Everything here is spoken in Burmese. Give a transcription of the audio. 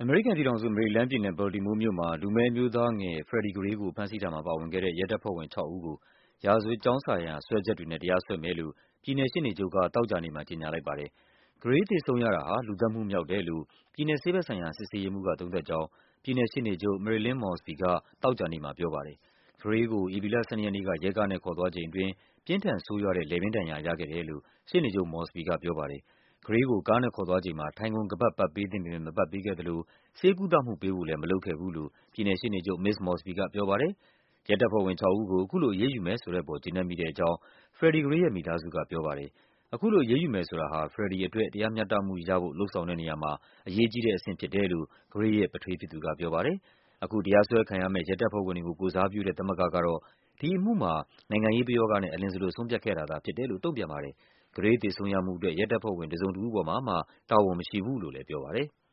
အမေရိကန်ပြည်ထောင်စု၊ မေရီလန်းပြည်နယ်၊ ဘော်လတီမိုးမြို့မှာ လူမည်းအမျိုးသားငယ် Freddie Gray ကို ဖမ်းဆီးတာမှာပါဝင်ခဲ့တဲ့ ရဲတပ်ဖွဲ့ဝင် ၆ ဦးကို ရာဇဝတ်ကြောင်းဆိုင်ရာ စွဲချက်တွေနဲ့ တရားစွဲမယ်လို့ ပြည်နယ်ရှေ့နေချုပ်က သောကြာနေ့မှာ ကြေညာလိုက်ပါတယ်။ Gray သေဆုံးရတာဟာ လူသတ်မှုမြောက်တယ်လို့ ပြည်နယ်ဆေးဘက်ဆိုင်ရာ စစ်ဆေးရေးမှူးက သုံးသပ်ကြောင်း ပြည်နယ်ရှေ့နေချုပ် Marilyn Mosby က သောကြာနေ့မှာပြောပါတယ်။ Gray ကို ဧပြီလ ၁၂ ရက်နေ့က ရဲကားနဲ့ခေါ်သွားချိန်အတွင်း ပြင်းထန်ဆိုးရွားတဲ့ လည်ပင်းဒဏ်ရာ ရခဲ့တယ်လို့ ရှေ့နေချုပ် Mosby ကပြောပါတယ်။ Gray ကို ကားနဲ့ခေါ်သွားချိန်မှာ ထိုင်ခုံ ခါးပတ် ပတ်ပေးသင့်ပေမယ့် မပတ်ပေးခဲ့သလို ဆေးကုသမှုပေးဖို့လည်း မလုပ်ခဲ့ဘူးလို့ ပြည်နယ်ရှေ့နေချုပ် မစ္စ Mosby ကပြောပါတယ်။ ရဲတပ်ဖွဲ့ဝင် ၆ ဦးကို အခုလို အရေးယူမယ်ဆိုတဲ့အပေါ် ကျေနပ်မိတဲ့အကြောင်း Freddie Gray ရဲ့မိသားစုကပြောပါတယ်။ အခုလို အရေးယူမယ်ဆိုတာဟာ Freddie အတွက် တရားမျှတမှုရဖို့ လုပ်ဆောင်တဲ့နေရာမှာ အရေးကြီးတဲ့အဆင့်ဖြစ်တယ်လို့ Gray ရဲ့ ပထွေးဖြစ်သူကပြောပါတယ်။ အခု တရားစွဲခံရမယ့် ရဲတပ်ဖွဲ့ဝင်တွေကို ကိုယ်စားပြုတဲ့ သမဂ္ဂကတော့ ဒီအမှုမှာ နိုင်ငံရေးပယောဂနဲ့ အလျင်စလို ဆုံးဖြတ်ခဲ့တာသာဖြစ်တယ်လို့ တုန့်ပြန်ပါတယ်။ Gray သေဆုံးရမှုအတွက် ရဲတပ်ဖွဲ့ဝင် တစုံတဦးပေါ်မှာမှ တာဝန်မရှိဘူးလို့လည်းပြောပါတယ်။